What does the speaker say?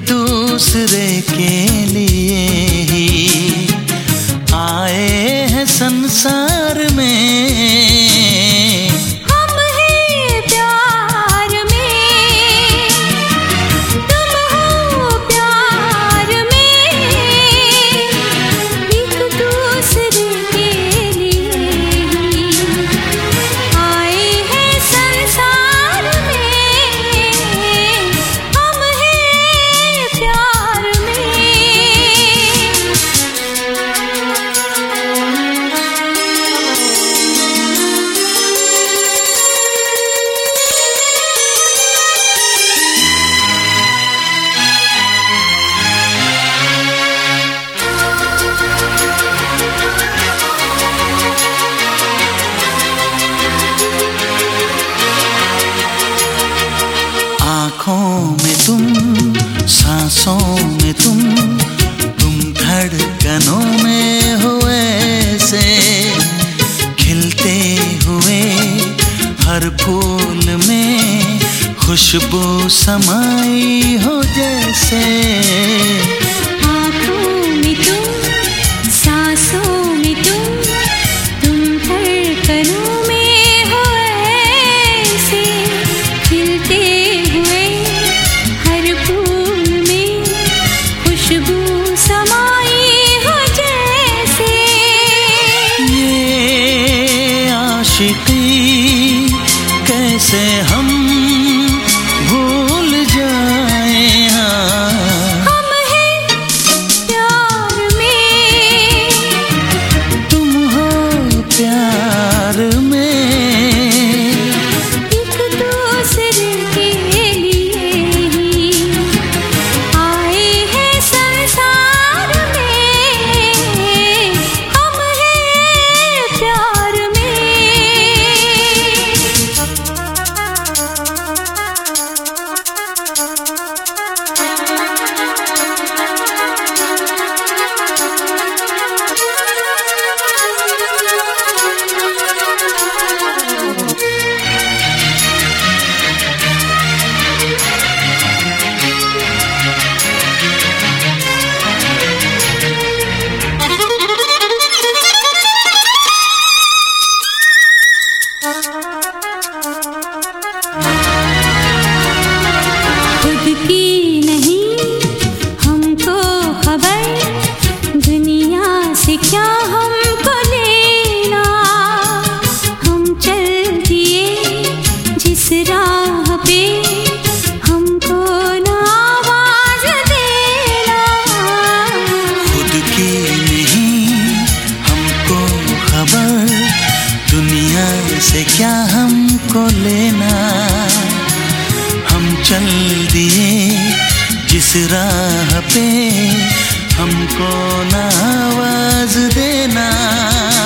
दूसरे के लिए ही आए हैं संसार में। आँखों में तुम, सांसों में तुम धड़कनों में हो ऐसे, खिलते हुए हर फूल में खुशबू समाई हो जैसे। आँखों में तुम, सांसों में तुम धड़कनों में हो ऐसे, खिलते खुशबू समाई हो जैसे। ये आशिकी कैसे हम भूल जाएं, हम हैं प्यार में, तुम हो प्यार में, एक दूसरे के लिए ही आए हैं संसार में। हम हैं प्यार में। खुद की नहीं हमको खबर, दुनिया से क्या हमको लेना। हम चल दिए जिस राह पे, हमको ना आवाज देना। खुद की नहीं हमको खबर, दुनिया से क्या हमको लेना। हम चल दिए जिस राह पे, हमको ना आवाज देना।